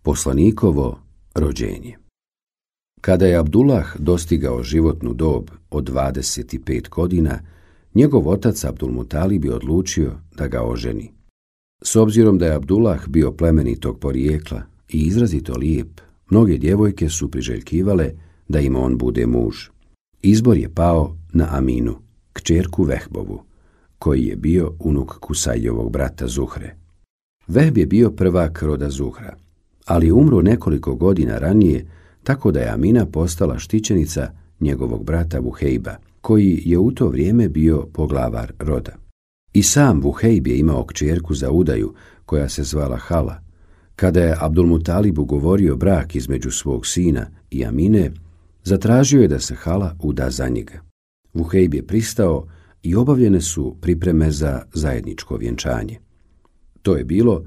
Poslanikovo rođenje. Kada je Abdullah dostigao životnu dob od 25 godina, njegov otac Abdulmutalib je odlučio da ga oženi. S obzirom da je Abdullah bio plemenitog porijekla i izrazito lijep, mnoge djevojke su priželjkivale da im on bude muž. Izbor je pao na Aminu, kćerku Vehbovu, koji je bio unuk Kusajjevog brata Zuhre. Vehb je bio prvak roda Zuhra, ali je umro nekoliko godina ranije, tako da je Amina postala štićenica njegovog brata Vuhejba, koji je u to vrijeme bio poglavar roda. I sam Vuhejb je imao kćerku za udaju, koja se zvala Hala. Kada je Abdulmutalib ugovorio brak između svog sina i Amine, zatražio je da se Hala uda za njega. Vuhejb je pristao i obavljene su pripreme za zajedničko vjenčanje. To je bilo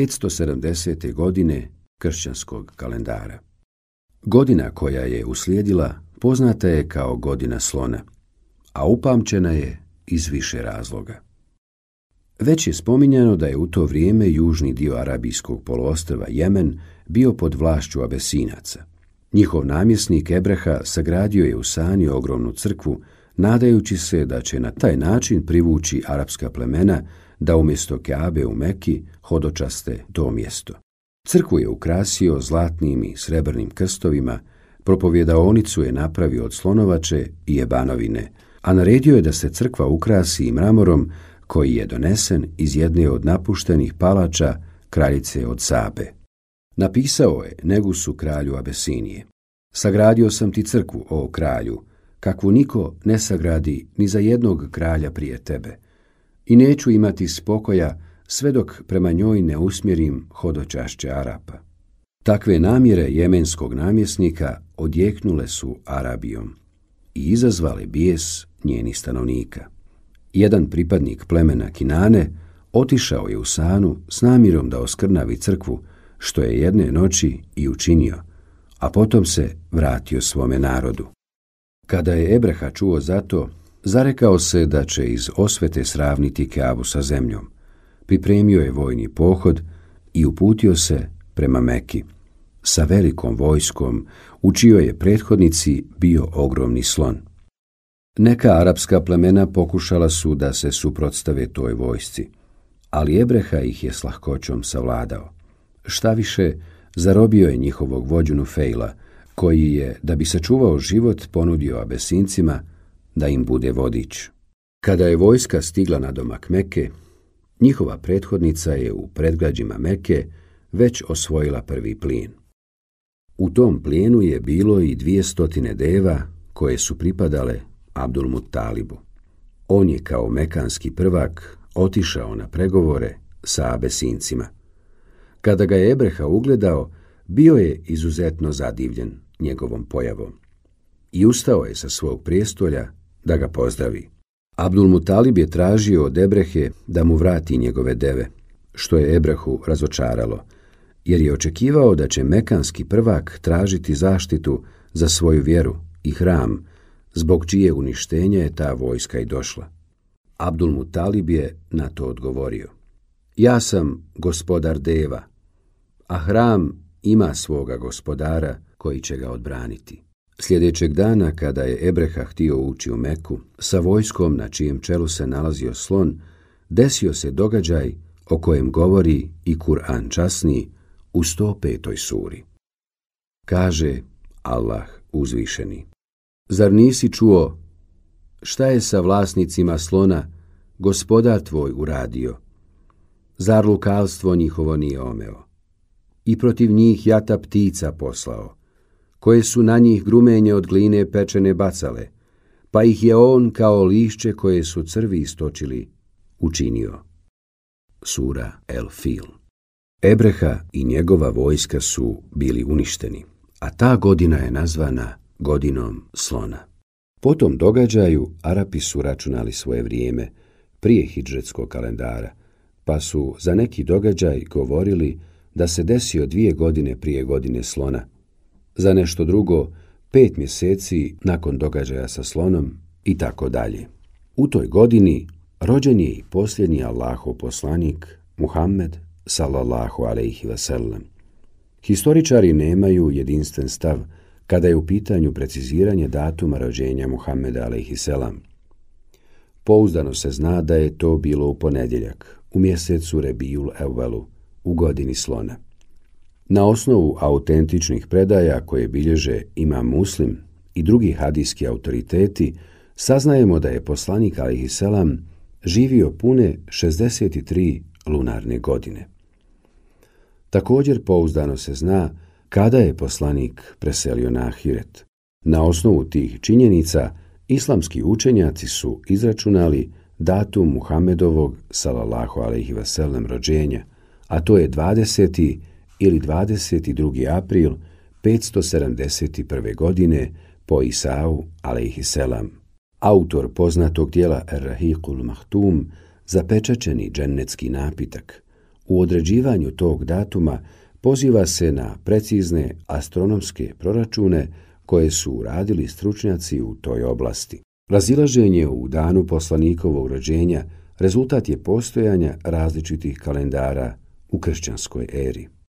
570. godine kršćanskog kalendara. Godina koja je uslijedila poznata je kao godina slona, a upamćena je iz više razloga. Već je spominjano da je u to vrijeme južni dio arabijskog poluostrva Jemen bio pod vlašću Abesinaca. Njihov namjesnik Ebreha sagradio je u Sani ogromnu crkvu, nadajući se da će na taj način privući arapska plemena da umjesto Kaabe u Meki hodočaste to mjesto. Crkvu je ukrasio zlatnim i srebrnim krstovima, propovjedaonicu je napravio od slonovače i ebanovine, a naredio je da se crkva ukrasi i mramorom koji je donesen iz jedne od napuštenih palača kraljice od Sabe. Napisao je Negusu, kralju Abesinije: sagradio sam ti crkvu, o kralju, kakvu niko ne sagradi ni za jednog kralja prije tebe, i neću imati spokoja sve dok prema njoj ne usmjerim hodočašće Arapa. Takve namjere jemenskog namjesnika odjeknule su Arabijom i izazvale bijes njenih stanovnika. Jedan pripadnik plemena Kinane otišao je u Sanu s namjerom da oskrnavi crkvu, što je jedne noći i učinio, a potom se vratio svome narodu. Kada je Ebreha čuo za to, zarekao se da će iz osvete sravniti Kaabu sa zemljom. Pripremio je vojni pohod i uputio se prema Meki sa velikom vojskom, u čijoj je prethodnici bio ogromni slon. Neka arapska plemena pokušala su da se suprotstave toj vojsci, ali Ebreha ih je s lahkoćom savladao. Štaviše, zarobio je njihovog vođu Nufejla, koji je, da bi sačuvao život, ponudio Abesincima da im bude vodič. Kada je vojska stigla na domak Meke, njihova prethodnica je u predgrađima Meke već osvojila prvi plijen. U tom plijenu je bilo i 200 deva koje su pripadale Abdulmutalibu. On je kao mekanski prvak otišao na pregovore sa Abesincima. Kada ga je Ebreha ugledao, bio je izuzetno zadivljen njegovom pojavom i ustao je sa svog prijestolja da ga pozdravi. Abdulmutalib je tražio od Ebrehe da mu vrati njegove deve, što je Ebrehu razočaralo, jer je očekivao da će mekanski prvak tražiti zaštitu za svoju vjeru i hram, zbog čije uništenja je ta vojska i došla. Abdulmutalib je na to odgovorio: ja sam gospodar deva, a hram ima svoga gospodara koji će ga odbraniti. Sljedećeg dana, kada je Ebreha htio ući u Meku sa vojskom na čijem čelu se nalazio slon, desio se događaj o kojem govori i Kur'an časni u 105. suri. Kaže Allah uzvišeni: zar nisi čuo šta je sa vlasnicima slona gospodar tvoj uradio? Zar lukavstvo njihovo nije omeo? I protiv njih jata ptica poslao, koje su na njih grumenje od gline pečene bacale, pa ih je on kao lišće koje su crvi istočili učinio. Sura El Fil. Ebreha i njegova vojska su bili uništeni, a ta godina je nazvana godinom slona. Po tom događaju Arapi su računali svoje vrijeme prije hidžretskog kalendara, pa su za neki događaj govorili da se desio 2 godine prije godine slona, za nešto drugo 5 mjeseci nakon događaja sa slonom i tako dalje. U toj godini rođen je i posljednji Allahov poslanik Muhammed sallallahu alejhi ve sellem. Historičari nemaju jedinstven stav kada je u pitanju preciziranje datuma rođenja Muhameda a.s. Pouzdano se zna da je to bilo u ponedjeljak, u mjesecu Rebijul Evvelu, u godini slona. Na osnovu autentičnih predaja koje bilježe Imam Muslim i drugi hadijski autoriteti, saznajemo da je poslanik a.s. živio pune 63 lunarne godine. Također pouzdano se zna kada je poslanik preselio na ahiret. Na osnovu tih činjenica islamski učenjaci su izračunali datum Muhammedovog sallallahu alejhi ve sellem rođenja, a to je 20. ili 22. april 571. godine po Isau alejhiselam. Autor poznatog dijela Er-Rahiqul Mahtum, zapečaćeni džennetski napitak, u određivanju tog datuma poziva se na precizne astronomske proračune koje su uradili stručnjaci u toj oblasti. Razilaženje u danu poslanikovog rođenja rezultat je postojanja različitih kalendara u kršćanskoj eri.